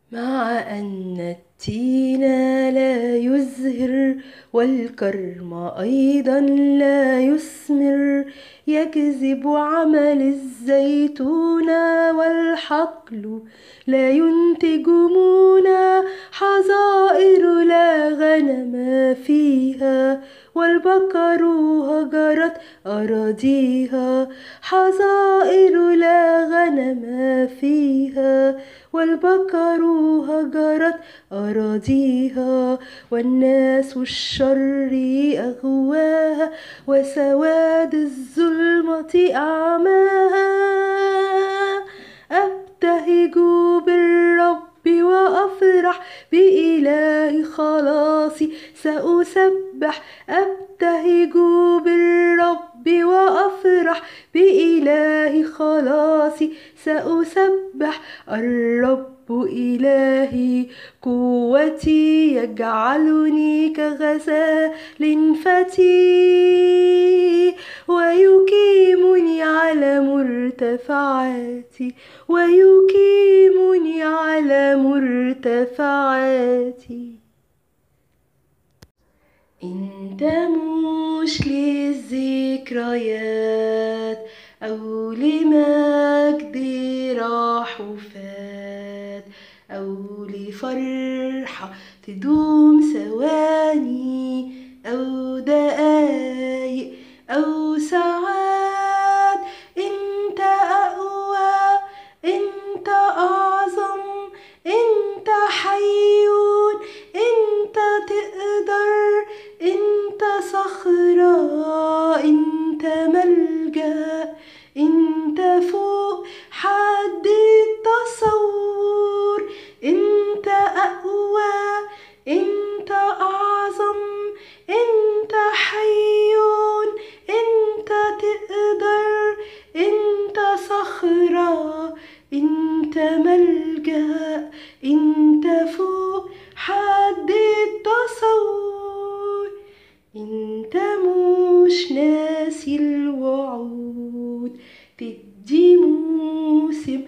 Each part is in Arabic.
مع أن التين لا يزهر والكرم أيضا لا يثمر، يكذب عمل الزيتون والحقل لا ينتج مونا، حظائر لا غنم فيها والبقر هجرت أراضيها، حظائر لا غنم فيها والبقر هجرت أراضيها، والناس الشر أغواها وسواد الظلمة أعماها. أبتهج بالرب وأفرح بإله خلاصي سأسبح، أبتهج بالرب وأفرح بإله خلاصي سأسبح، الرب إلهي قوتي يجعلني كغزال فتي، ويقيمني على مرتفعاتي، ويقيمني على مرتفعاتي. انت مش للذكريات او لمجد راح وفات، او لفرحة تدوم ثواني او دقايق او ساعات. انت اقوى، انت اعظم، انت حيون، انت تقدر، انت صخرة، انت ملجأ، انت فوق حد التصور. انت اقوى، انت اعظم، انت حيون، انت تقدر، انت صخرة، انت ملجأ، انت فوق حد التصور. انت مش ناسي الوعود، تدي موسم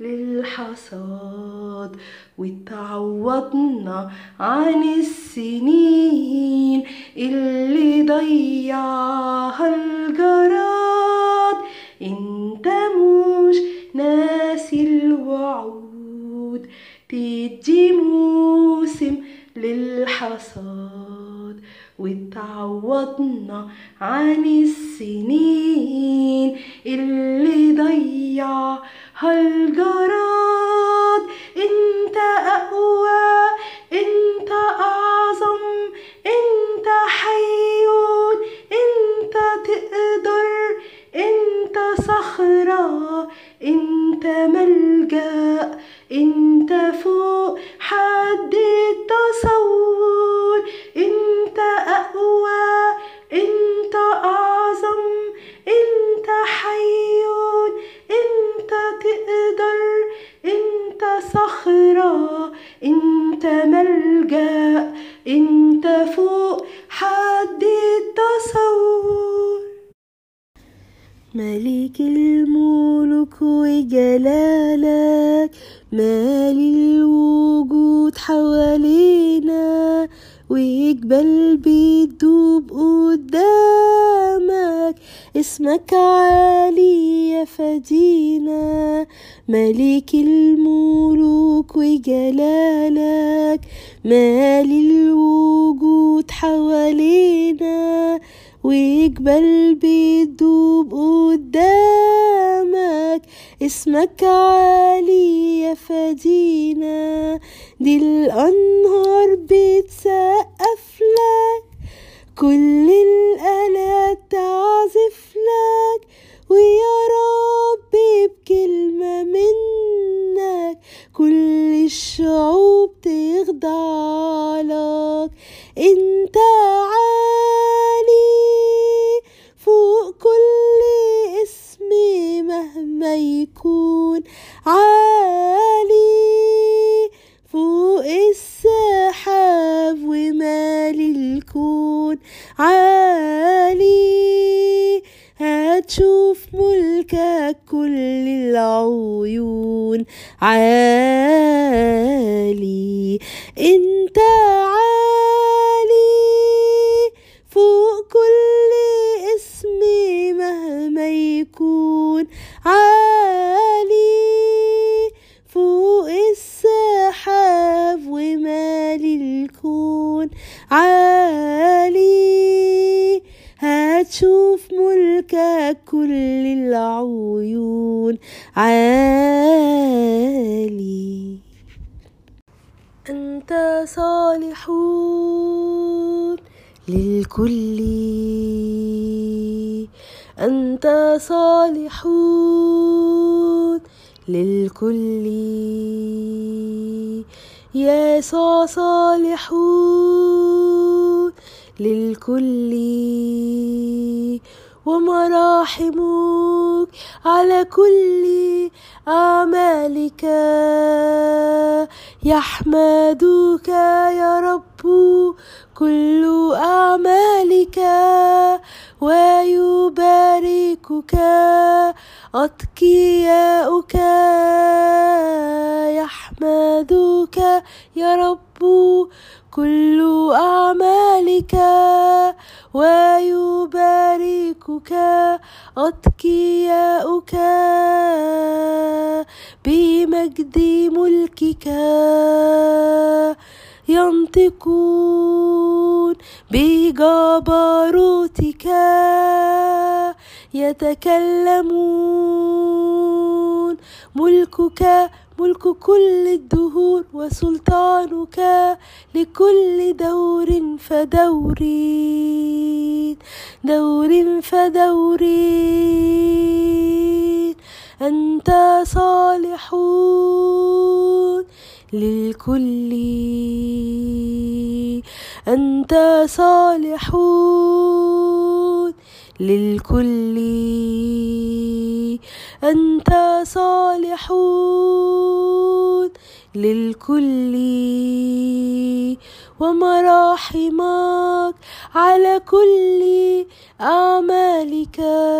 للحصاد وتعوضنا عن السنين اللي ضيعها الجراد. انت مش ناسي الوعود، تدي موسم للحصاد وتعوضنا عن السنين اللي ضيعها الجراد. انت اقوى، انت اعظم، انت حيون، انت تقدر، انت صخرة، انت ملجأ، انت فوق حد التصور. انت اقوى، انت اعظم، انت حيون، انت تقدر، انت صخرة، انت ملجأ، انت فوق حد التصور. ملك الملوك وجلالك مالي الوجود حوالينا، وجبال بتدوب قدامك، اسمك عالي يا فدينا. ملك الملوك وجلالك مالي الوجود حوالينا، وجبال بتدوب قدامك، اسمك عالي يا فدينا. دي الأنهار بتسقف لك، كل الآلات تعزف لك، ويا رب بكلمة منك كل الشعوب تخضع لك. انت عالي فوق كل اسم مهما يكون، عالي فوق السحاب ومالي الكون، عالي هتشوف ملكك كل العيون، عالي. كل العيون عالي. أنت صالح للكل، أنت صالح للكل، يسوع صالح للكل، ومراحمك على كل أعمالك. يحمدك يا رب كل أعمالك، ويباركك أتقياؤك. يحمدك يا رب كل أعمالك، ويباركك أتقياؤك. بمجد ملكك ينطقون، بجبروتك يتكلمون. ملكك ملك كل الدهور، وسلطانك لكل دور فدور، دور فدور. أنت صالح للكل، أنت صالح للكل، أنت صالح للكل، ومراحمك على كل أعمالك.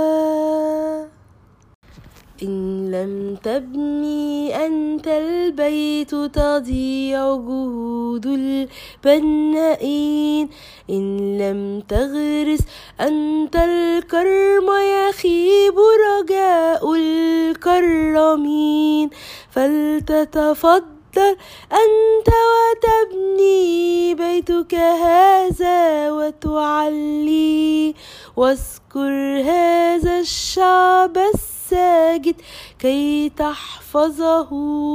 إن لم تبني أنت البيت تضيع جهود البنائين. إن لم تغرس أنت الكرم يخيب رجاء الكرمين. فلتتفضل أنت وتبني بيتك هذا وتعلي، واذكر هذا الشعب الساجد كي تحفظه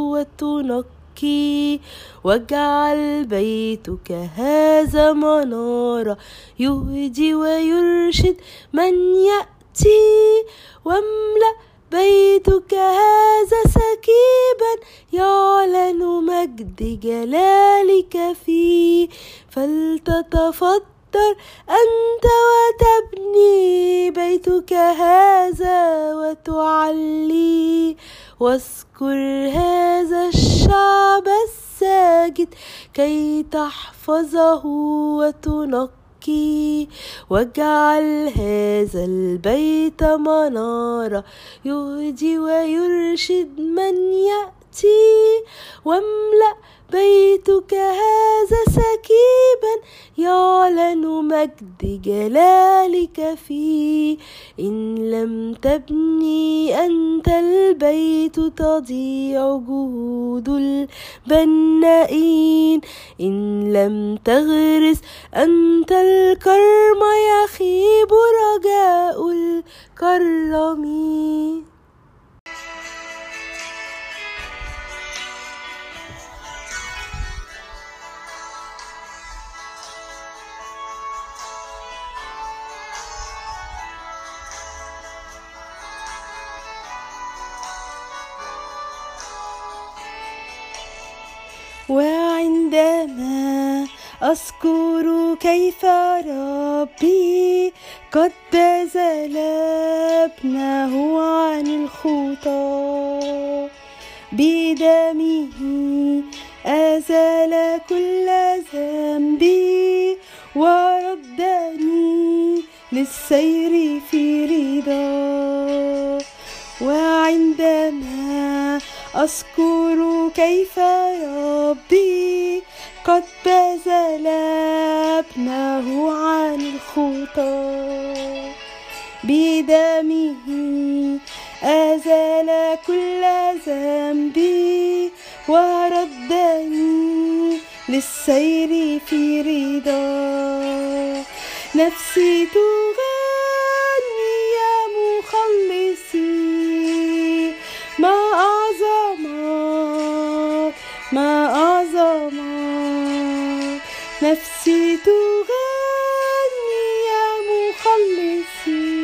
وتنقي. واجعل بيتك هذا منارة يهدي ويرشد من يأتي. واملأ بيتك هذا سكيبا يعلن مجد جلالك فيه. فلتتفضل أنت وتبني بيتك هذا وتعلي، واذكر هذا الشعب الساجد كي تحفظه وتنقي. واجعل هذا البيت منارة يهدي ويرشد من يأتي. واملأ بيتك هذا سكيبا يعلن مجد جلالك فيه. إن لم تبني أنت البيت تضيع جهود البنائين. إن لم تغرس أنت الكرم يخيب رجاء الكرمين. وعندما أذكر كيف ربي قد بذل ابنه عن الخطى، بدمه أزال كل ذنبي وردني للسير في رضا. وعندما أذكر كيف ربي قد بذل ابنه عن الخطى، بدمه أزال كل ذنبي وردني للسير في رضا. نفسي تغني يا نفسي تغني يا مخلصي.